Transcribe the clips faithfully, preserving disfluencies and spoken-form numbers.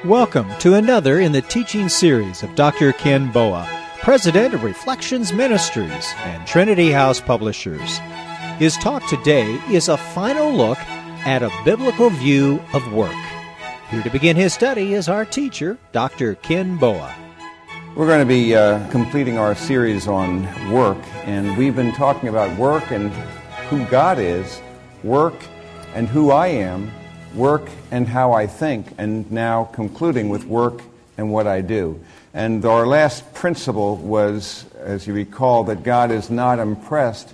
Welcome to another in the teaching series of Doctor Ken Boa, President of Reflections Ministries and Trinity House Publishers. His talk today is a final look at a biblical view of work. Here to begin his study is our teacher, Doctor Ken Boa. We're going to be uh, completing our series on work, and we've been talking about work and who God is, work and who I am, work and how I think, and now concluding with work and what I do. And our last principle was, as you recall, that God is not impressed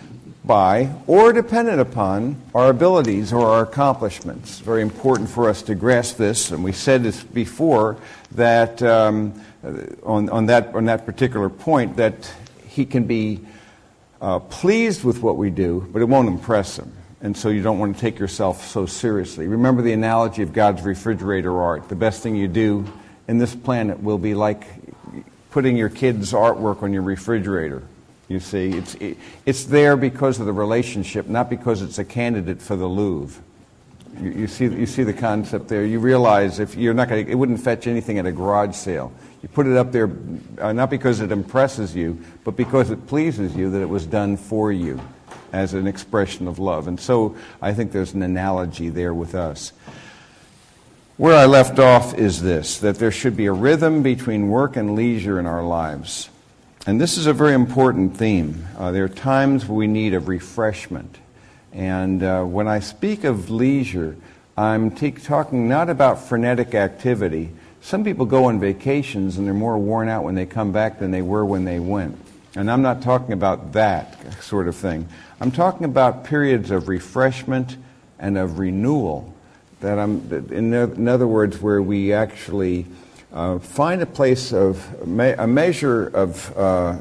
by or dependent upon our abilities or our accomplishments. It's very important for us to grasp this, and we said this before, that um, on, on, that, on that particular point, that He can be uh, pleased with what we do, but it won't impress Him. And so you don't want to take yourself so seriously. Remember the analogy of God's refrigerator art. The best thing you do in this planet will be like putting your kids' artwork on your refrigerator. You see, it's it, it's there because of the relationship, not because it's a candidate for the Louvre. You, you see, you see the concept there. You realize if you're not going to, it wouldn't fetch anything at a garage sale. You put it up there uh, not because it impresses you, but because it pleases you that it was done for you, as an expression of love. And so I think there's an analogy there with us. Where I left off is this, that there should be a rhythm between work and leisure in our lives. And this is a very important theme. Uh, there are times we need a refreshment. And uh, when I speak of leisure, I'm t- talking not about frenetic activity. Some people go on vacations and they're more worn out when they come back than they were when they went. And I'm not talking about that sort of thing. I'm talking about periods of refreshment and of renewal. That I'm, in, in other words, where we actually uh, find a place of me, a measure of uh,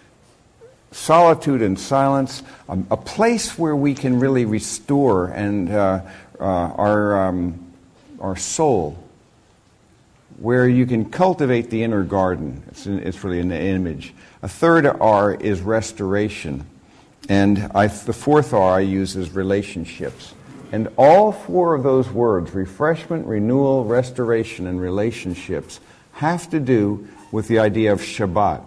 solitude and silence, a, a place where we can really restore and uh, uh, our um, our soul, where you can cultivate the inner garden. It's, it's really an image. A third R is restoration. And I, the fourth R I use is relationships. And all four of those words, refreshment, renewal, restoration, and relationships, have to do with the idea of Shabbat,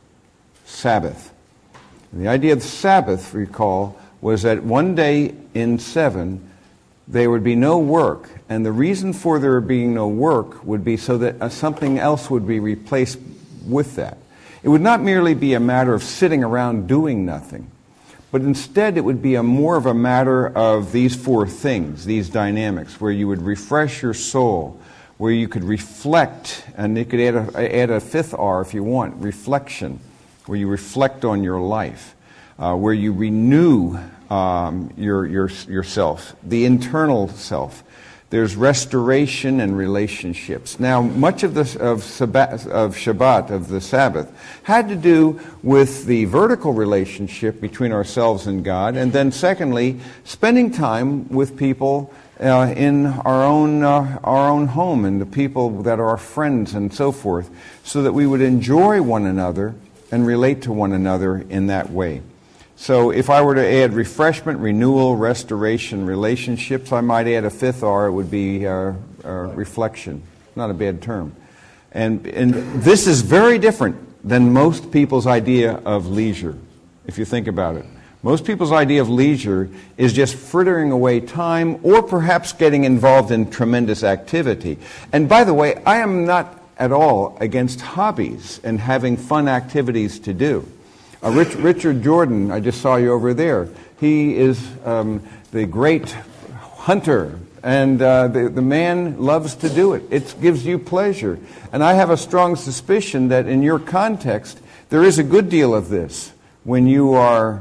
Sabbath. And the idea of Sabbath, recall, was that one day in seven, there would be no work. And the reason for there being no work would be so that uh, something else would be replaced with that. It would not merely be a matter of sitting around doing nothing, but instead it would be a more of a matter of these four things, these dynamics, where you would refresh your soul, where you could reflect, and you could add a, add a fifth R if you want, reflection, where you reflect on your life, uh, where you renew um, your, your yourself, the internal self. There's restoration and relationships. Now, much of the of, Sabbath, of Shabbat, of the Sabbath, had to do with the vertical relationship between ourselves and God, and then secondly, spending time with people uh, in our own uh, our own home and the people that are our friends and so forth, so that we would enjoy one another and relate to one another in that way. So if I were to add refreshment, renewal, restoration, relationships, I might add a fifth R. It would be uh, uh, reflection. Not a bad term. And, and this is very different than most people's idea of leisure, if you think about it. Most people's idea of leisure is just frittering away time or perhaps getting involved in tremendous activity. And by the way, I am not at all against hobbies and having fun activities to do. Uh, Rich, Richard Jordan, I just saw you over there. He is um, the great hunter, and uh, the, the man loves to do it. It gives you pleasure. And I have a strong suspicion that in your context, there is a good deal of this when you are,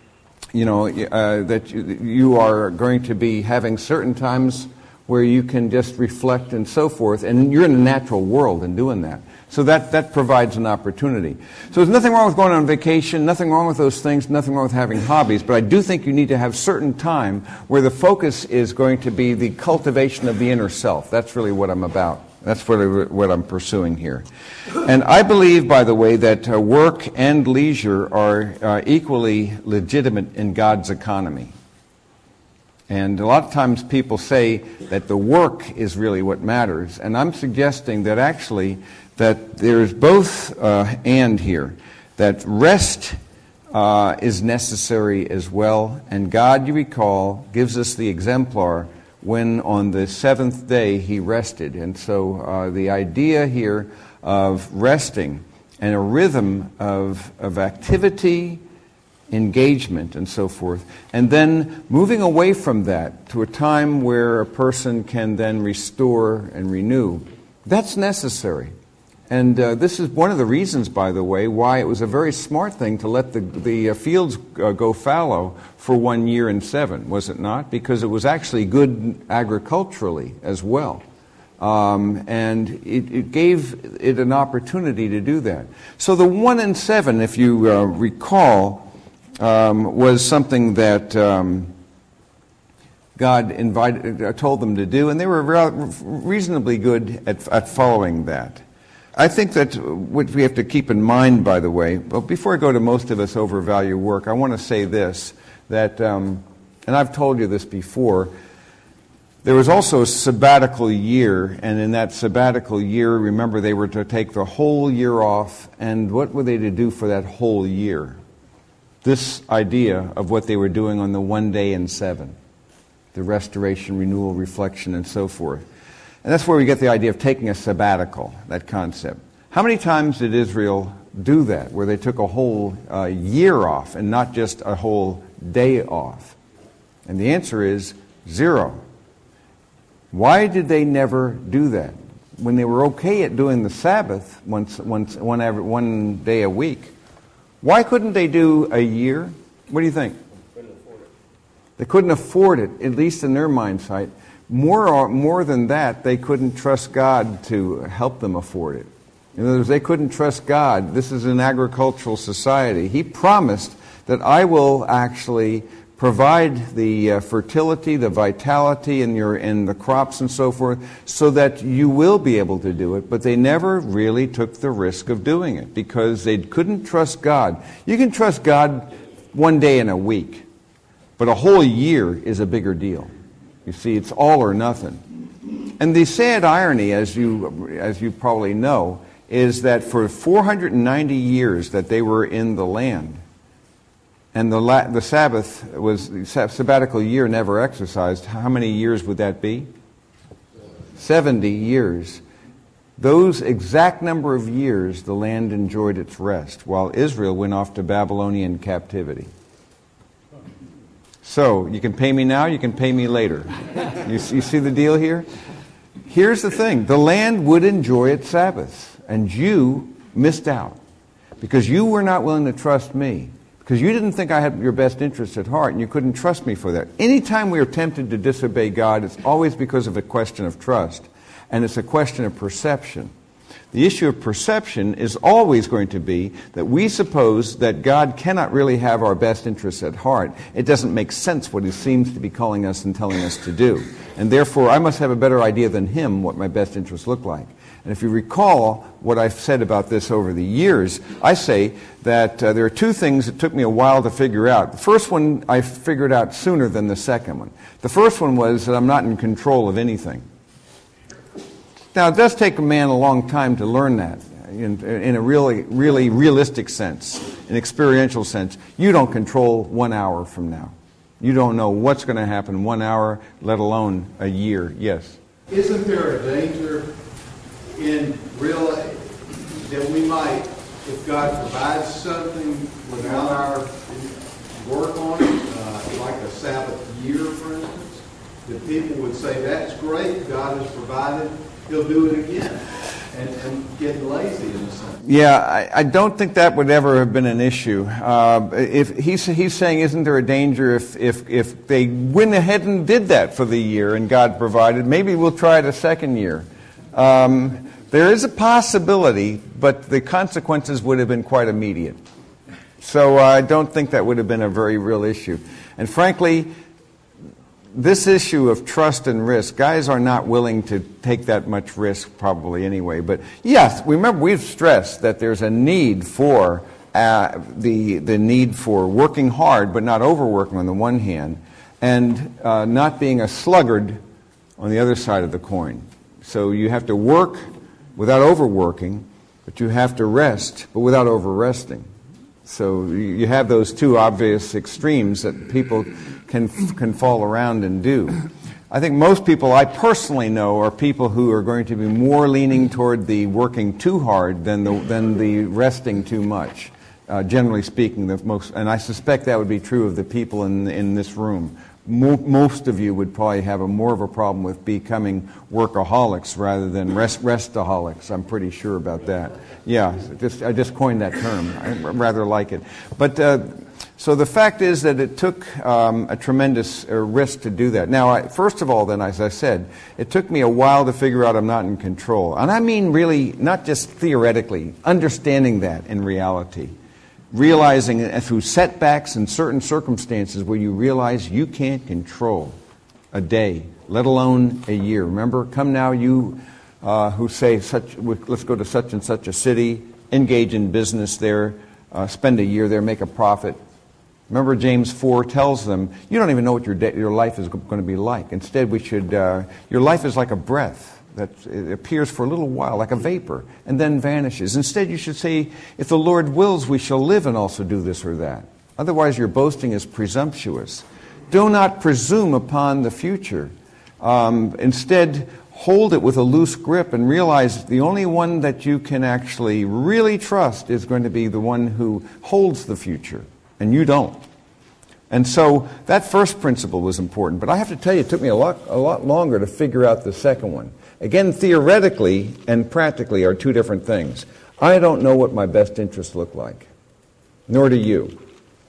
you know, uh, that you, you are going to be having certain times where you can just reflect and so forth, and you're in a natural world in doing that. So that, that provides an opportunity. So there's nothing wrong with going on vacation, nothing wrong with those things, nothing wrong with having hobbies, but I do think you need to have certain time where the focus is going to be the cultivation of the inner self. That's really what I'm about. That's what, what I'm pursuing here. And I believe, by the way, that uh, work and leisure are uh, equally legitimate in God's economy. And a lot of times people say that the work is really what matters. And I'm suggesting that actually that there's both uh, and here. That rest uh, is necessary as well. And God, you recall, gives us the exemplar when on the seventh day he rested. And so uh, the idea here of resting and a rhythm of, of activity, engagement, and so forth, and then moving away from that to a time where a person can then restore and renew, that's necessary. And uh, this is one of the reasons, by the way, why it was a very smart thing to let the, the uh, fields uh, go fallow for one year and seven, was it not? Because it was actually good agriculturally as well. Um, and it, it gave it an opportunity to do that. So the one and seven, if you uh, recall, um, was something that um, God invited, uh, told them to do, and they were re- reasonably good at, at following that. I think that what we have to keep in mind, by the way, but before I go to most of us overvalue work, I want to say this, that, um, and I've told you this before, there was also a sabbatical year, and in that sabbatical year, remember, they were to take the whole year off, and what were they to do for that whole year? This idea of what they were doing on the one day in seven, the restoration, renewal, reflection, and so forth. And that's where we get the idea of taking a sabbatical, that concept. How many times did Israel do that, where they took a whole uh, year off and not just a whole day off? And the answer is zero. Why did they never do that? When they were okay at doing the Sabbath once, once, one, every, one day a week, why couldn't they do a year? What do you think? Couldn't afford it. They couldn't afford it, at least in their mind sight. More, or, more than that, they couldn't trust God to help them afford it. In other words, they couldn't trust God. This is an agricultural society. He promised that I will actually provide the uh, fertility, the vitality in your in the crops and so forth, so that you will be able to do it. But they never really took the risk of doing it because they couldn't trust God. You can trust God one day in a week, but a whole year is a bigger deal. You see, it's all or nothing. And the sad irony, as you as you probably know, is that for four hundred ninety years that they were in the land, and the la- the Sabbath was, the sabbatical year never exercised. How many years would that be? seventy years. Those exact number of years, the land enjoyed its rest, while Israel went off to Babylonian captivity. So, you can pay me now, you can pay me later. You, you see the deal here? Here's the thing. The land would enjoy its Sabbaths, and you missed out because you were not willing to trust me. Because you didn't think I had your best interests at heart, and you couldn't trust me for that. Anytime we are tempted to disobey God, it's always because of a question of trust, and it's a question of perception. The issue of perception is always going to be that we suppose that God cannot really have our best interests at heart. It doesn't make sense what He seems to be calling us and telling us to do. And therefore, I must have a better idea than Him what my best interests look like. And if you recall what I've said about this over the years, I say that uh, there are two things that took me a while to figure out. The first one I figured out sooner than the second one. The first one was that I'm not in control of anything. Now, it does take a man a long time to learn that in, in a really, really realistic sense, an experiential sense. You don't control one hour from now. You don't know what's going to happen one hour, let alone a year. Yes? Isn't there a danger in real that we might, if God provides something without our work on it, uh, like a Sabbath year, for instance, that people would say, that's great, God has provided, He'll do it again, and, and get lazy in a sense. Yeah, I, I don't think that would ever have been an issue. Uh, if he's, he's saying, isn't there a danger if, if, if they went ahead and did that for the year and God provided, maybe we'll try it a second year. Um, there is a possibility, but the consequences would have been quite immediate. So uh, I don't think that would have been a very real issue. And frankly, this issue of trust and risk, guys are not willing to take that much risk probably anyway. But yes, remember we've stressed that there's a need for uh, the the need for working hard, but not overworking on the one hand, and uh, not being a sluggard on the other side of the coin. So you have to work without overworking, but you have to rest, but without over-resting. So you have those two obvious extremes that people can can fall around and do. I think most people I personally know are people who are going to be more leaning toward the working too hard than the than the resting too much. Uh, generally speaking, the most, and I suspect that would be true of the people in in this room. Mo- most of you would probably have a more of a problem with becoming workaholics rather than rest restaholics. I'm pretty sure about that. Yeah, just I just coined that term. I rather like it. But uh, so the fact is that it took um, a tremendous uh, risk to do that. Now, I, first of all, then, as I said, it took me a while to figure out I'm not in control, and I mean really not just theoretically, understanding that in reality. Realizing that through setbacks and certain circumstances where you realize you can't control a day, let alone a year. Remember, come now you uh, who say, such, let's go to such and such a city, engage in business there, uh, spend a year there, make a profit. Remember, James four tells them, you don't even know what your, day, your life is going to be like. Instead, we should, uh, your life is like a breath that it appears for a little while, like a vapor, and then vanishes. Instead, you should say, if the Lord wills, we shall live and also do this or that. Otherwise, your boasting is presumptuous. Do not presume upon the future. Um, instead, hold it with a loose grip and realize the only one that you can actually really trust is going to be the one who holds the future, and you don't. And so that first principle was important. But I have to tell you, it took me a lot, a lot longer to figure out the second one. Again, theoretically and practically are two different things. I don't know what my best interests look like, nor do you.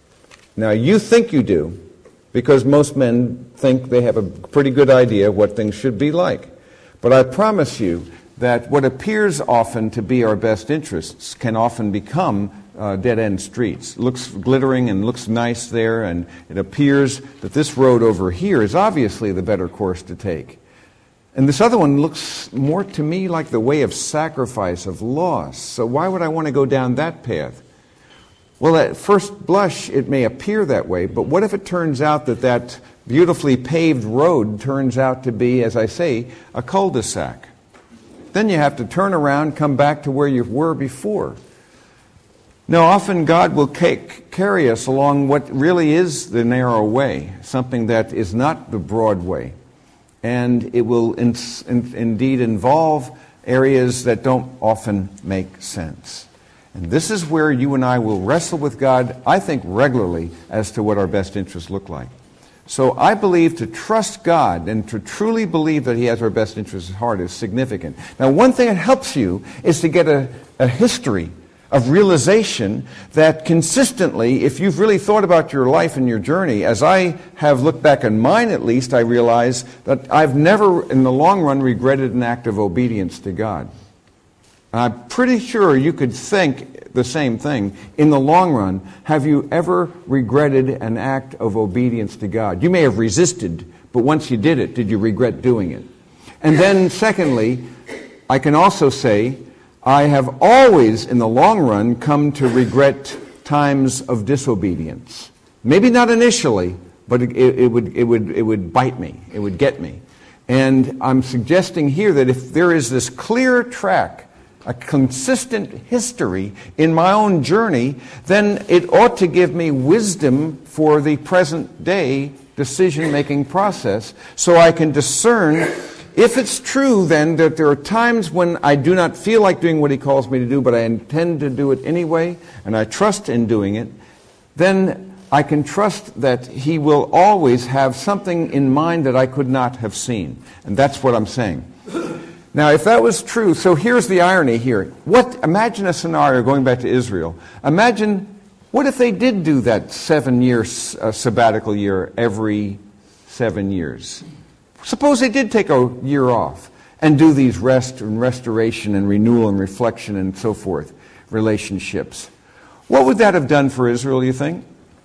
Now, you think you do, because most men think they have a pretty good idea of what things should be like. But I promise you that what appears often to be our best interests can often become uh, dead-end streets. It looks glittering and looks nice there, and it appears that this road over here is obviously the better course to take. And this other one looks more to me like the way of sacrifice, of loss. So why would I want to go down that path? Well, at first blush, it may appear that way, but what if it turns out that that beautifully paved road turns out to be, as I say, a cul-de-sac? Then you have to turn around, come back to where you were before. Now, often God will take, carry us along what really is the narrow way, something that is not the broad way. And it will in, in, indeed involve areas that don't often make sense. And this is where you and I will wrestle with God, I think, regularly as to what our best interests look like. So I believe to trust God and to truly believe that He has our best interests at heart is significant. Now, one thing that helps you is to get a, a history of realization that consistently, if you've really thought about your life and your journey, as I have looked back on mine at least, I realize that I've never, in the long run, regretted an act of obedience to God. I'm pretty sure you could think the same thing. In the long run, have you ever regretted an act of obedience to God? You may have resisted, but once you did it, did you regret doing it? And then secondly, I can also say, I have always, in the long run, come to regret times of disobedience. Maybe not initially, but it, it would it would it would bite me. It would get me. And I'm suggesting here that if there is this clear track, a consistent history in my own journey, then it ought to give me wisdom for the present day decision-making process, so I can discern. If it's true, then, that there are times when I do not feel like doing what He calls me to do, but I intend to do it anyway, and I trust in doing it, then I can trust that He will always have something in mind that I could not have seen. And that's what I'm saying. Now, if that was true, so here's the irony here. What? Imagine a scenario, going back to Israel. Imagine, what if they did do that seven-year uh, sabbatical year every seven years? Suppose they did take a year off and do these rest and restoration and renewal and reflection and so forth, relationships. What would that have done for Israel, you think?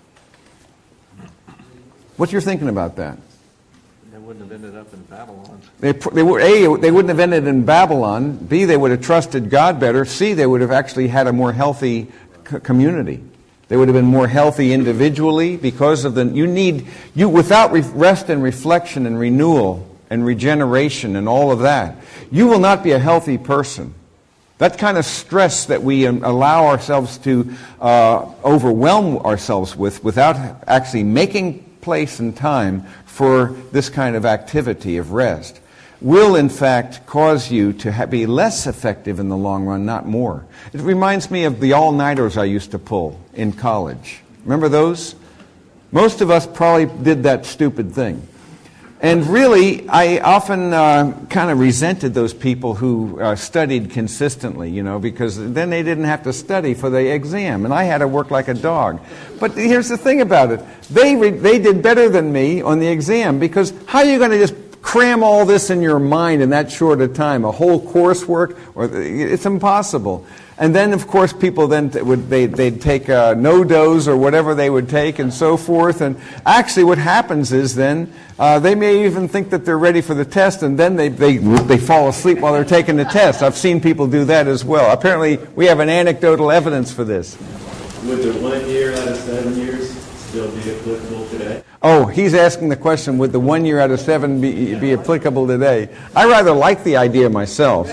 What you're thinking about that? They wouldn't have ended up in Babylon. They, they were, A, they wouldn't have ended in Babylon. B, they would have trusted God better. C, they would have actually had a more healthy c- community. They would have been more healthy individually because of the, you need, you without re- rest and reflection and renewal and regeneration and all of that, you will not be a healthy person. That kind of stress that we allow ourselves to uh, overwhelm ourselves with without actually making place and time for this kind of activity of rest will in fact cause you to ha- be less effective in the long run, not more. It reminds me of the all-nighters I used to pull in college. Remember those? Most of us probably did that stupid thing. And really, I often uh, kind of resented those people who uh, studied consistently, you know, because then they didn't have to study for the exam, and I had to work like a dog. But here's the thing about it. They, re- they did better than me on the exam, because how are you going to just cram all this in your mind in that short a time, a whole coursework? Or it's impossible. And then, of course, people then would they they'd take uh, no-dos or whatever they would take and so forth. And actually, what happens is then uh, they may even think that they're ready for the test, and then they they they fall asleep while they're taking the test. I've seen people do that as well. Apparently, we have an anecdotal evidence for this. Would the one year out of seven years still be applicable today? Oh, he's asking the question: would the one year out of seven be be applicable today? I rather like the idea myself.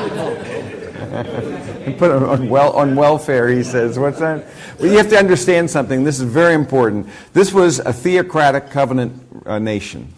Put it on, well, on welfare, he says. What's that? Well, you have to understand something. This is very important. This was a theocratic covenant uh, nation.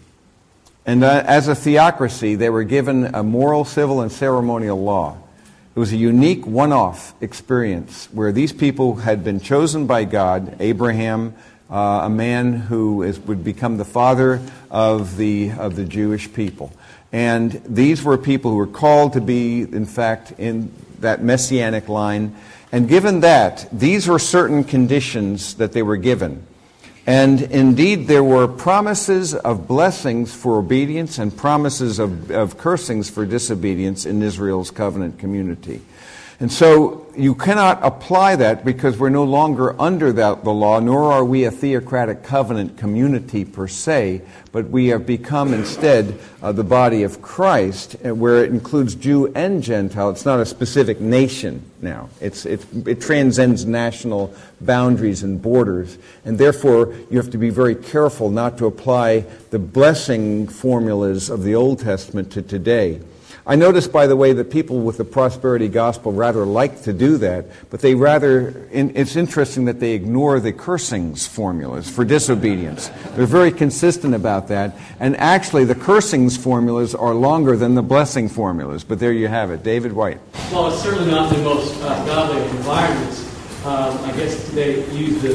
And uh, as a theocracy, they were given a moral, civil, and ceremonial law. It was a unique one-off experience where these people had been chosen by God, Abraham, uh, a man who is, would become the father of the, of the Jewish people. And these were people who were called to be, in fact, in that messianic line. And given that, these were certain conditions that they were given. And indeed, there were promises of blessings for obedience and promises of, of cursings for disobedience in Israel's covenant community. And so you cannot apply that because we're no longer under that, the law, nor are we a theocratic covenant community per se, but we have become instead uh, the body of Christ, where it includes Jew and Gentile. It's not a specific nation now. It's, it's, it transcends national boundaries and borders, and therefore you have to be very careful not to apply the blessing formulas of the Old Testament to today. I notice, by the way, that people with the prosperity gospel rather like to do that, but they rather, it's interesting that they ignore the cursings formulas for disobedience. They're very consistent about that, and actually the cursings formulas are longer than the blessing formulas, but there you have it. David White. Well, it's certainly not the most uh, godly of environments. Um, I guess they use the,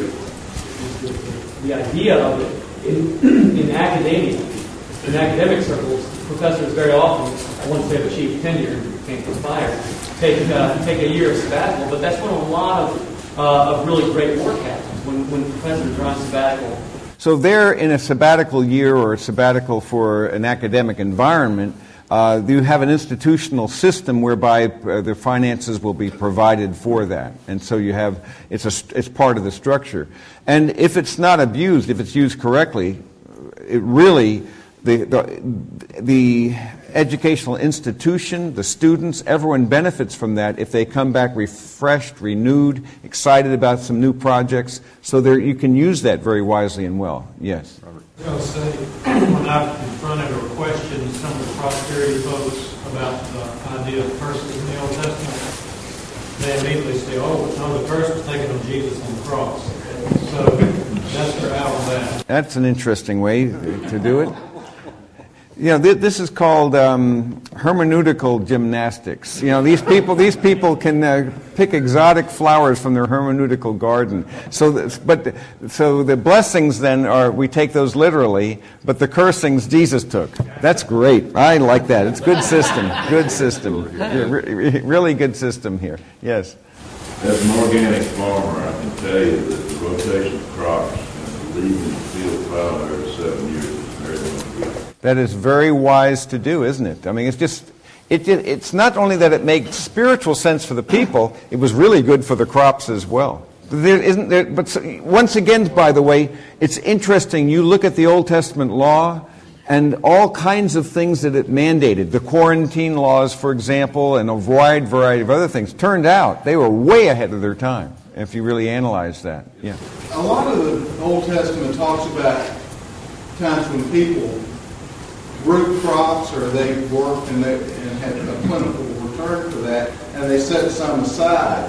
the, the idea of it in, in academia, in academic circles. Professors very often, once they have achieved tenure and can't get fired, take uh, take a year of sabbatical. But that's when a lot of uh, of really great work happens, when, when professors are on sabbatical. So they're in a sabbatical year or a sabbatical for an academic environment. Uh, you have an institutional system whereby uh, the finances will be provided for that, and so you have it's a it's part of the structure. And if it's not abused, if it's used correctly, it really. The, the, the educational institution, the students, everyone benefits from that if they come back refreshed, renewed, excited about some new projects. So there, you can use that very wisely and well. Yes? Robert. I was going to say, when I've confronted or questioned some of the prosperity folks about the idea of curses in the Old Testament, they immediately say, oh, no, the curse was taken on Jesus on the cross. So that's their out on that. That's an interesting way to do it. You know, th- this is called um, hermeneutical gymnastics. You know, these people, these people can uh, pick exotic flowers from their hermeneutical garden. So, th- but so the blessings then are we take those literally, but the cursings Jesus took. That's great. I like that. It's good system. Good system. Re- really good system here. Yes. As an organic farmer, I can tell you that the rotation of crops and the leaving the field fallow every seven years is very good. That is very wise to do, isn't it? I mean, it's just, it, it, it's not only that it makes spiritual sense for the people, it was really good for the crops as well. There isn't there, but so, once again, by the way, it's interesting. You look at the Old Testament law and all kinds of things that it mandated. The quarantine laws, for example, and a wide variety of other things. Turned out they were way ahead of their time. if you really analyze that. Yeah. A lot of the Old Testament talks about times when people grew crops or they worked and they and had a plentiful return for that, and they set some aside.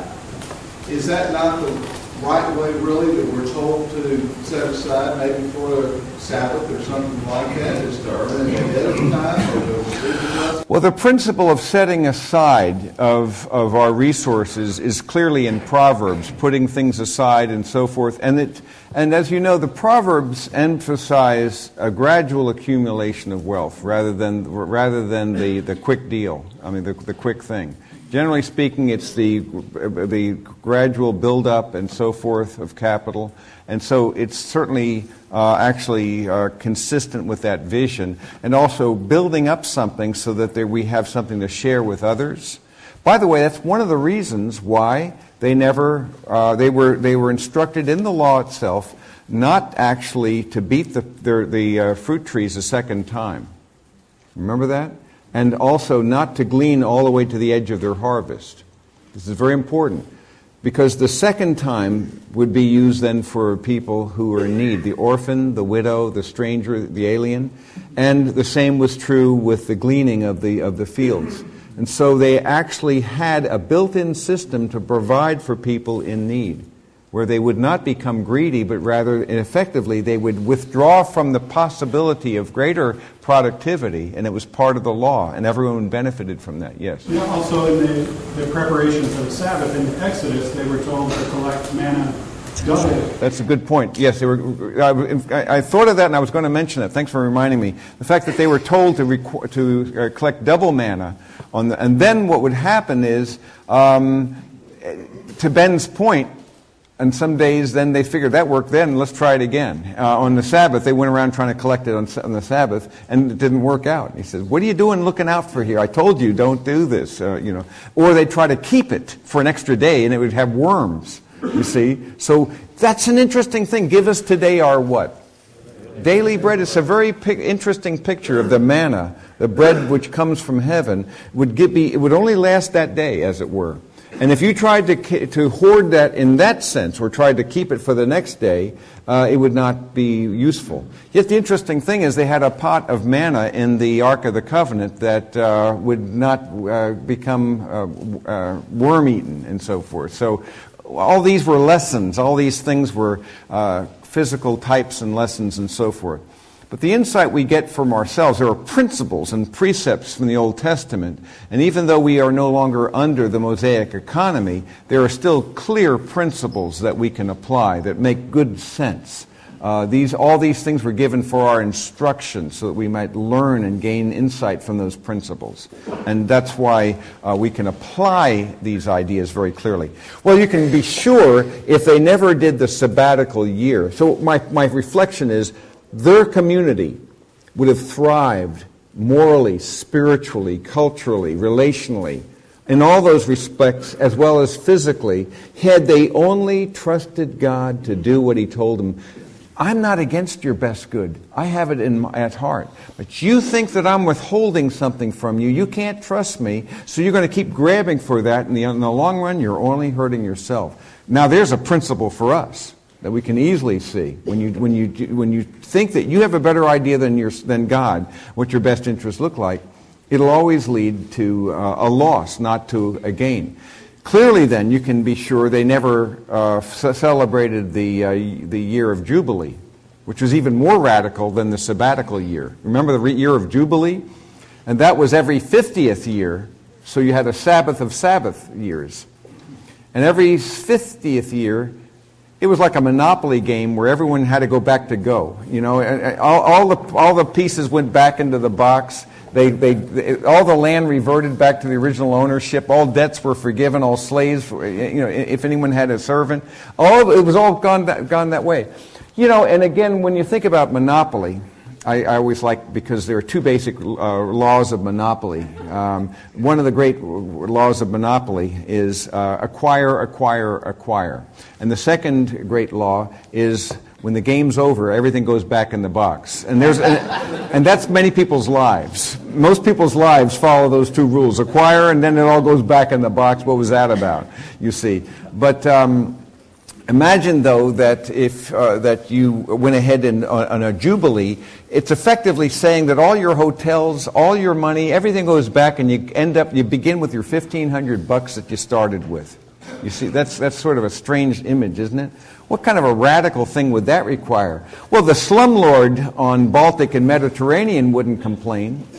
Is that not the right way, really, that we're told to set aside, maybe for a Sabbath or something like that, just to earn it ahead of time? Or to well, the principle of setting aside of, of our resources is clearly in Proverbs, putting things aside and so forth. And it, and as you know, the Proverbs emphasize a gradual accumulation of wealth rather than rather than the, the quick deal. I mean, the, the quick thing. Generally speaking, it's the the gradual build-up and so forth of capital. And so it's certainly uh, actually uh, consistent with that vision. And also building up something so that there, we have something to share with others. By the way, that's one of the reasons why they never, uh, they were they were instructed in the law itself not actually to beat the, the, the uh, fruit trees a second time. Remember that? And also not to glean all the way to the edge of their harvest. This is very important, because the second time would be used then for people who are in need, the orphan, the widow, the stranger, the alien, and the same was true with the gleaning of the of the fields. And so they actually had a built-in system to provide for people in need, where they would not become greedy, but rather, effectively, they would withdraw from the possibility of greater productivity, and it was part of the law, and everyone benefited from that. Yes? Yeah, also in the, the preparation for the Sabbath in Exodus, they were told to collect manna double. That's a good point. Yes, they were. I, I thought of that, and I was going to mention it. Thanks for reminding me. The fact that they were told to requ- to uh, collect double manna, on the, and then what would happen is, um, to Ben's point, and some days, then they figured that worked then, let's try it again. Uh, on the Sabbath, they went around trying to collect it on, on the Sabbath, and it didn't work out. He says, what are you doing looking out for here? I told you, don't do this. Uh, you know. Or they try to keep it for an extra day, and it would have worms, you see. So that's an interesting thing. Give us today our what? Daily bread. It's a very pic- interesting picture of the manna, the bread which comes from heaven. Would give, be, it would only last that day, as it were. And if you tried to to hoard that in that sense, or tried to keep it for the next day, uh, it would not be useful. Yet the interesting thing is they had a pot of manna in the Ark of the Covenant that uh, would not uh, become uh, uh, worm-eaten and so forth. So all these were lessons. All these things were uh, physical types and lessons and so forth. But the insight we get from ourselves, there are principles and precepts from the Old Testament, and even though we are no longer under the Mosaic economy, there are still clear principles that we can apply that make good sense. Uh, these, all these things were given for our instruction so that we might learn and gain insight from those principles. And that's why uh, we can apply these ideas very clearly. Well, you can be sure if they never did the sabbatical year. So my, my reflection is, their community would have thrived morally, spiritually, culturally, relationally, in all those respects, as well as physically, had they only trusted God to do what He told them. I'm not against your best good. I have it in my, at heart. But you think that I'm withholding something from you. You can't trust me, so you're going to keep grabbing for that. And in the long run, you're only hurting yourself. Now, there's a principle for us that we can easily see. When you when you when you think that you have a better idea than your than God, what your best interests look like, it'll always lead to uh, a loss, not to a gain. Clearly, then, you can be sure they never uh, c- celebrated the uh, the year of Jubilee, which was even more radical than the sabbatical year. Remember the re- year of Jubilee? And that was every fiftieth year, so you had a Sabbath of Sabbath years. And every fiftieth year, it was like a Monopoly game where everyone had to go back to go. You know, all, all the all the pieces went back into the box. They, they, they, all the land reverted back to the original ownership. All debts were forgiven. All slaves, you know, if anyone had a servant, all it was all gone that, gone that way. You know, and again, when you think about Monopoly, I, I always like, because there are two basic uh, laws of monopoly. Um, one of the great laws of monopoly is uh, acquire, acquire, acquire. And the second great law is when the game's over, everything goes back in the box. And there's, and, and that's many people's lives. Most people's lives follow those two rules: acquire, and then it all goes back in the box. What was that about? You see, but. Um, Imagine, though, that if uh, that you went ahead and on, on a jubilee, it's effectively saying that all your hotels, all your money, everything goes back, and you end up, you begin with your fifteen hundred bucks that you started with. You see, that's that's sort of a strange image, isn't it? What kind of a radical thing would that require? Well, the slumlord on Baltic and Mediterranean wouldn't complain.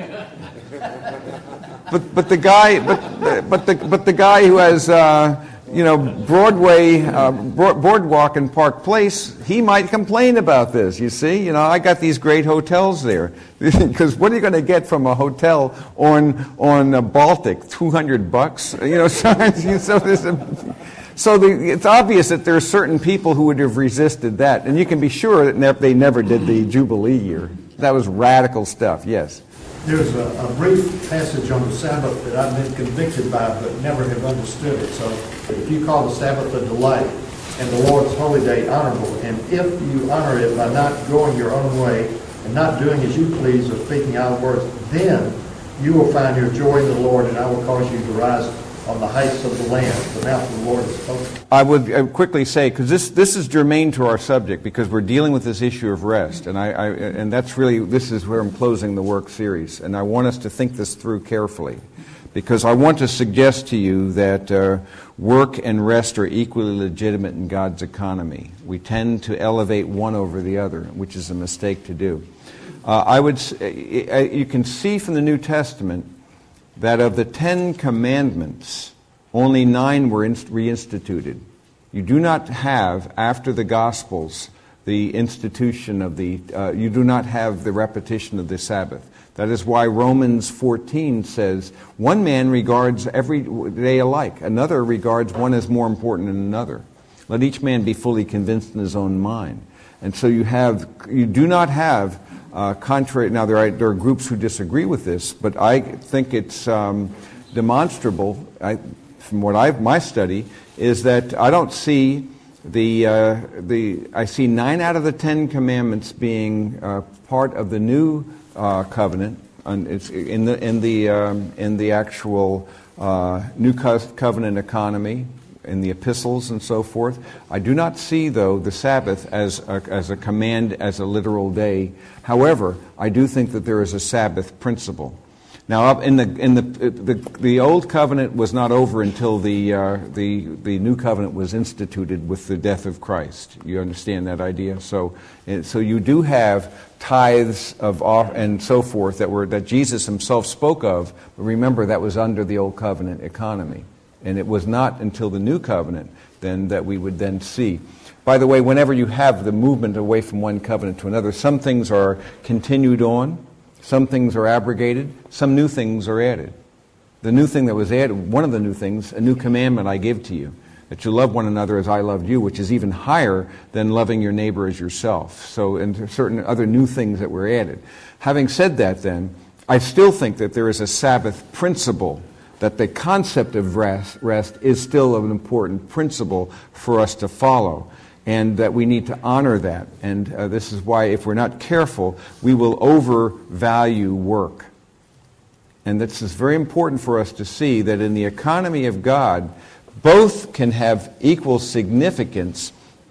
But but the guy but but the but the guy who has uh, you know Broadway uh, Boardwalk and Park Place, he might complain about this. You see, you know, I got these great hotels there, because what are you going to get from a hotel on on a Baltic? Two hundred bucks, you know. So, so there's a, so the, it's obvious that there are certain people who would have resisted that, and you can be sure that ne- they never did the Jubilee year. That was radical stuff. Yes. There's a, a brief passage on the Sabbath that I've been convicted by but never have understood it. So if you call the Sabbath a delight and the Lord's holy day honorable, and if you honor it by not going your own way and not doing as you please or speaking idle words, then you will find your joy in the Lord, and I will cause you to rise on the heights of the land. The mouth of the Lord is spoken. I would, I would quickly say, because this this is germane to our subject, because we're dealing with this issue of rest, and I, I and that's really, this is where I'm closing the work series, and I want us to think this through carefully, because I want to suggest to you that uh, work and rest are equally legitimate in God's economy. We tend to elevate one over the other, which is a mistake to do. Uh, I would, you can see from the New Testament that of the Ten Commandments, only nine were inst- reinstituted. You do not have, after the Gospels, the institution of the, uh, you do not have the repetition of the Sabbath. That is why Romans fourteen says, one man regards every day alike, another regards one as more important than another. Let each man be fully convinced in his own mind. And so you have, you do not have Uh, contrary, now there are, there are groups who disagree with this, but I think it's um, demonstrable, I, from what I've, my study, is that I don't see the, uh, the, I see nine out of the Ten Commandments being uh, part of the new uh, covenant, and it's in the, in the, um, in the actual uh, new co- covenant economy, in the epistles and so forth. I do not see, though, the Sabbath as a, as a command, as a literal day. However, I do think that there is a Sabbath principle. Now, up in the in the the, the old covenant was not over until the uh, the the new covenant was instituted with the death of Christ. You understand that idea? So, so you do have tithes of off and so forth that were that Jesus himself spoke of. But remember, that was under the old covenant economy. And it was not until the new covenant then that we would then see. By the way, whenever you have the movement away from one covenant to another, some things are continued on, some things are abrogated, some new things are added. The new thing that was added, one of the new things, a new commandment I give to you, that you love one another as I loved you, which is even higher than loving your neighbor as yourself. So, and certain other new things that were added. Having said that then, I still think that there is a Sabbath principle, that the concept of rest, rest is still an important principle for us to follow, and that we need to honor that. And uh, this is why, if we're not careful, we will overvalue work. And this is very important for us to see that in the economy of God, both can have equal significance.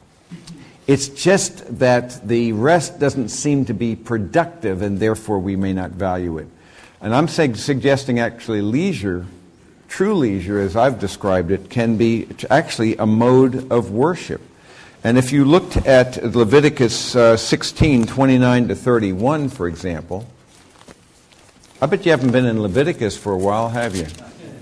It's just that the rest doesn't seem to be productive, and therefore we may not value it. And I'm saying, suggesting actually leisure, true leisure as I've described it, can be actually a mode of worship. And if you looked at Leviticus uh, sixteen, twenty-nine to thirty-one, for example, I bet you haven't been in Leviticus for a while, have you?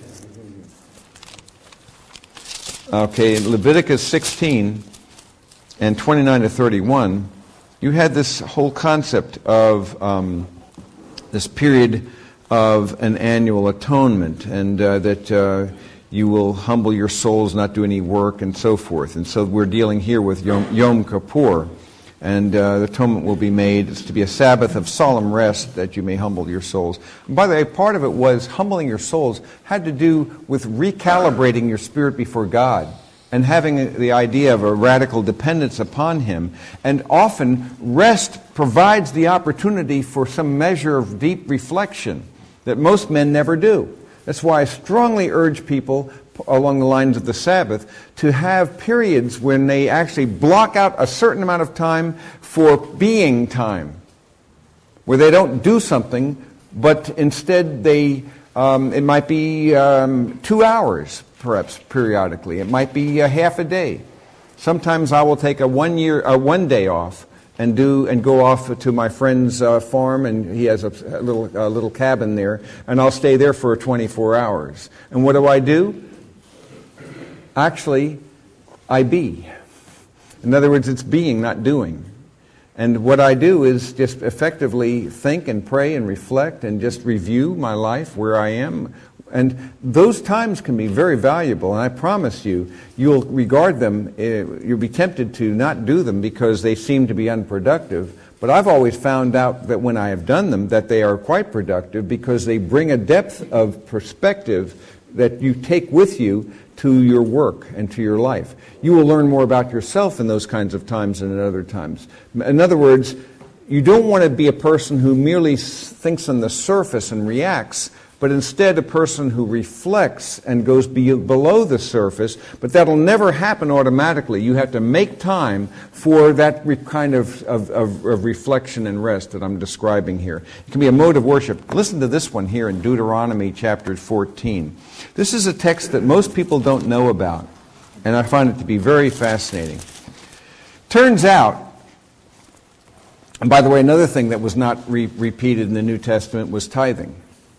Okay, in Leviticus sixteen and twenty-nine to thirty-one, you had this whole concept of um, this period of an annual atonement, and uh, that uh, you will humble your souls, not do any work, and so forth. And so we're dealing here with Yom, Yom Kippur, and uh, the atonement will be made. It's to be a Sabbath of solemn rest, that you may humble your souls. And by the way, part of it was humbling your souls had to do with recalibrating your spirit before God, and having the idea of a radical dependence upon Him. And often, rest provides the opportunity for some measure of deep reflection that most men never do. That's why I strongly urge people, along the lines of the Sabbath, to have periods when they actually block out a certain amount of time for being time, where they don't do something, but instead they, um, it might be um, two hours, perhaps, periodically. It might be a half a day. Sometimes I will take a one year, a one day off and do and go off to my friend's uh, farm, and he has a, a little a little cabin there, and I'll stay there for twenty-four hours. And what do I do? Actually, I be. In other words, it's being, not doing. And what I do is just effectively think and pray and reflect and just review my life, where I am. And those times can be very valuable, and I promise you, you'll regard them, uh, you'll be tempted to not do them because they seem to be unproductive. But I've always found out that when I have done them, that they are quite productive because they bring a depth of perspective that you take with you to your work and to your life. You will learn more about yourself in those kinds of times than at other times. In other words, you don't want to be a person who merely thinks on the surface and reacts, but instead a person who reflects and goes be below the surface. But that'll never happen automatically. You have to make time for that re- kind of, of, of, of reflection and rest that I'm describing here. It can be a mode of worship. Listen to this one here in Deuteronomy chapter fourteen. This is a text that most people don't know about, and I find it to be very fascinating. Turns out, and by the way, another thing that was not re- repeated in the New Testament was tithing.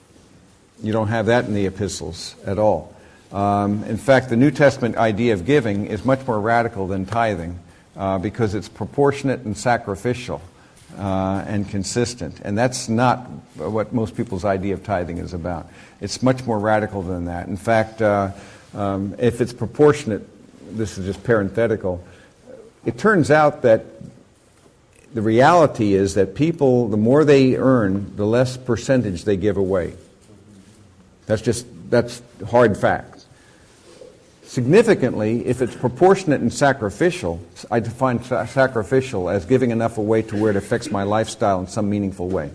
You don't have that in the epistles at all. Um, in fact, the New Testament idea of giving is much more radical than tithing uh, because it's proportionate and sacrificial uh, and consistent. And that's not what most people's idea of tithing is about. It's much more radical than that. In fact, uh, um, if it's proportionate, this is just parenthetical, it turns out that the reality is that people, the more they earn, the less percentage they give away. That's just, that's hard fact. Significantly, if it's proportionate and sacrificial, I define sa- sacrificial as giving enough away to where it affects my lifestyle in some meaningful way.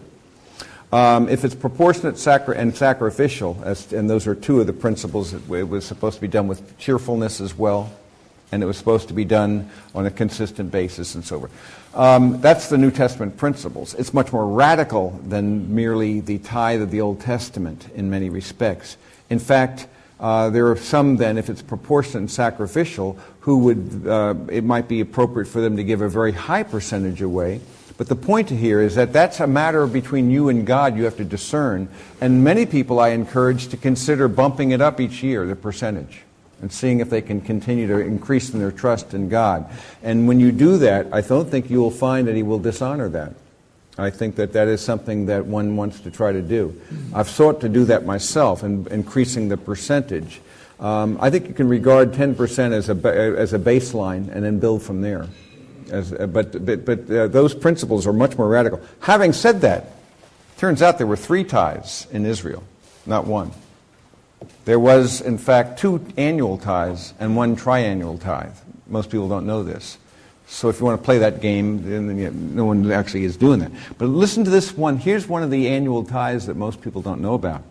Um, if it's proportionate sacri- and sacrificial, as, and those are two of the principles, that it was supposed to be done with cheerfulness as well, and it was supposed to be done on a consistent basis and so forth. Um, that's the New Testament principles. It's much more radical than merely the tithe of the Old Testament in many respects. In fact, uh, there are some then, if it's proportionate and sacrificial, who would, uh, it might be appropriate for them to give a very high percentage away. But the point here is that that's a matter between you and God you have to discern. And many people I encourage to consider bumping it up each year, the percentage, and seeing if they can continue to increase in their trust in God. And when you do that, I don't think you will find that He will dishonor that. I think that that is something that one wants to try to do. I've sought to do that myself, in increasing the percentage. Um, I think you can regard ten percent as a as a baseline and then build from there. As, uh, but but, but uh, those principles are much more radical. Having said that, turns out there were three tithes in Israel, not one. There was, in fact, two annual tithes and one triannual tithe. Most people don't know this. So if you want to play that game, then you know, no one actually is doing that. But listen to this one. Here's one of the annual tithes that most people don't know about.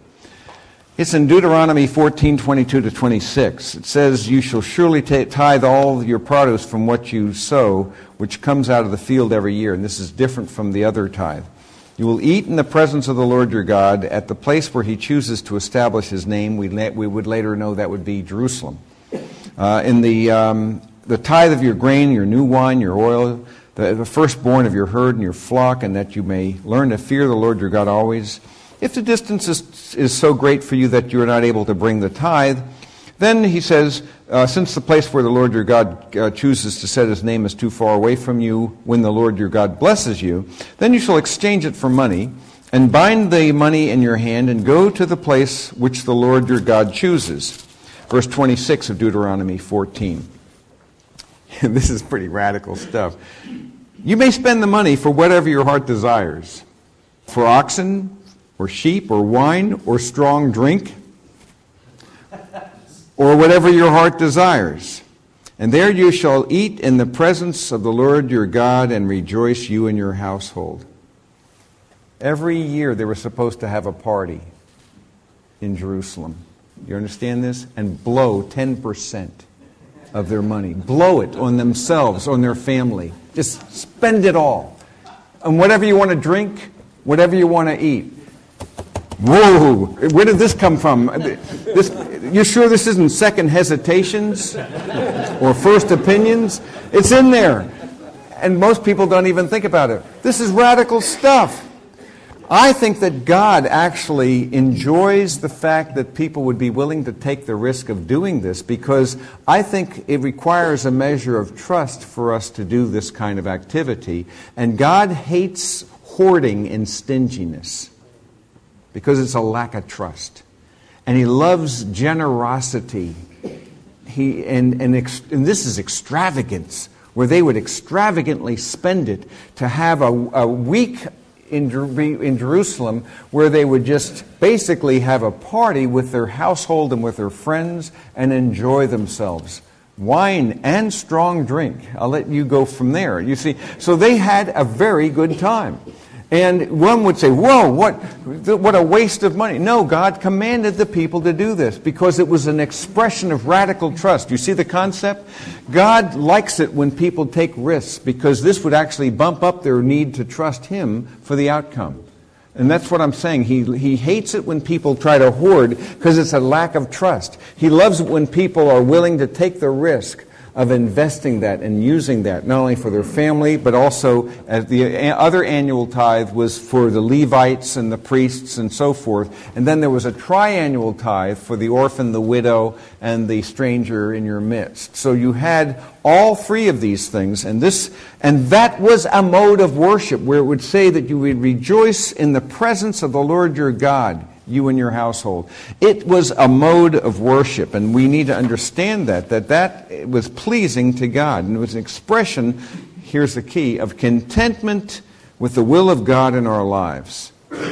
It's in Deuteronomy fourteen, twenty-two to twenty-six. It says, "You shall surely tithe all your produce from what you sow, which comes out of the field every year." And this is different from the other tithe. "You will eat in the presence of the Lord your God at the place where He chooses to establish His name." We, we would later know that would be Jerusalem. Uh, in the um, the tithe of your grain, your new wine, your oil, the, the firstborn of your herd and your flock, and that you may learn to fear the Lord your God always. If the distance is, is so great for you that you are not able to bring the tithe, then he says, uh, since the place where the Lord your God uh, chooses to set His name is too far away from you, when the Lord your God blesses you, then you shall exchange it for money, and bind the money in your hand, and go to the place which the Lord your God chooses. Verse twenty-six of Deuteronomy fourteen. This is pretty radical stuff. "You may spend the money for whatever your heart desires, for oxen, or sheep, or wine, or strong drink, or whatever your heart desires. And there you shall eat in the presence of the Lord your God, and rejoice, you and your household." Every year they were supposed to have a party in Jerusalem. You understand this? And blow ten percent of their money. Blow it on themselves, on their family. Just spend it all. And whatever you want to drink, whatever you want to eat. Whoa! Where did this come from? This, you sure this isn't second hesitations or first opinions? It's in there. And most people don't even think about it. This is radical stuff. I think that God actually enjoys the fact that people would be willing to take the risk of doing this, because I think it requires a measure of trust for us to do this kind of activity. And God hates hoarding and stinginess because it's a lack of trust. And He loves generosity. He and, and, ex, and this is extravagance, where they would extravagantly spend it to have a, a week in, in Jerusalem where they would just basically have a party with their household and with their friends and enjoy themselves. Wine and strong drink. I'll let you go from there. You see, so they had a very good time. And one would say, whoa, what, what a waste of money. No, God commanded the people to do this because it was an expression of radical trust. You see the concept? God likes it when people take risks, because this would actually bump up their need to trust Him for the outcome. And that's what I'm saying. He, he hates it when people try to hoard because it's a lack of trust. He loves it when people are willing to take the risk of investing that and using that, not only for their family, but also as the other annual tithe was for the Levites and the priests and so forth. And then there was a triannual tithe for the orphan, the widow, and the stranger in your midst. So you had all three of these things, and this and that was a mode of worship where it would say that you would rejoice in the presence of the Lord your God, you and your household. It was a mode of worship, and we need to understand that, that that was pleasing to God. And it was an expression, here's the key, of contentment with the will of God in our lives.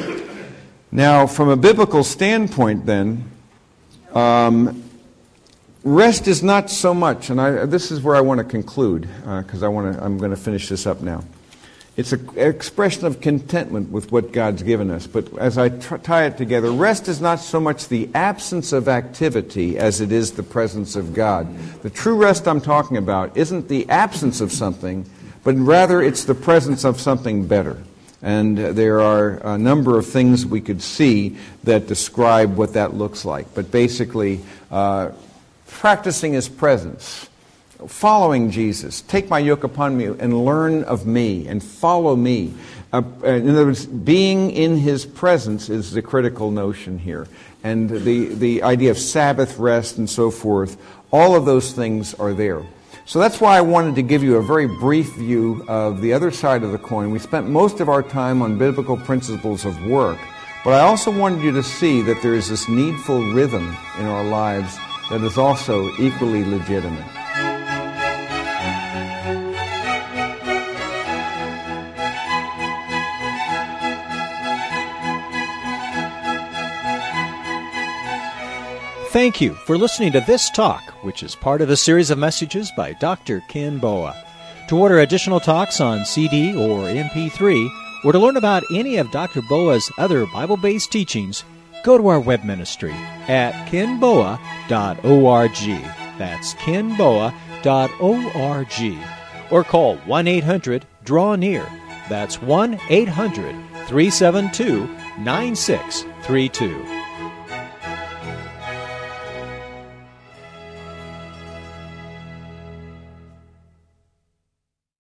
Now, from a biblical standpoint then, um, rest is not so much, and I, this is where I want to conclude, because uh, I want to, I'm going to finish this up now. It's an expression of contentment with what God's given us. But as I tr- tie it together, rest is not so much the absence of activity as it is the presence of God. The true rest I'm talking about isn't the absence of something, but rather it's the presence of something better. And there are a number of things we could see that describe what that looks like. But basically, uh, practicing His presence, following Jesus. Take my yoke upon me and learn of me and follow me. Uh, in other words, being in His presence is the critical notion here. And the, the idea of Sabbath rest and so forth, all of those things are there. So that's why I wanted to give you a very brief view of the other side of the coin. We spent most of our time on biblical principles of work, but I also wanted you to see that there is this needful rhythm in our lives that is also equally legitimate. Thank you for listening to This Talk, which is part of a series of messages by Doctor Ken Boa. To order additional talks on C D or M P three, or to learn about any of Doctor Boa's other Bible-based teachings, go to our web ministry at ken boa dot org. That's ken boa dot org. Or call one eight hundred draw near. That's one eight hundred three seven two nine six three two.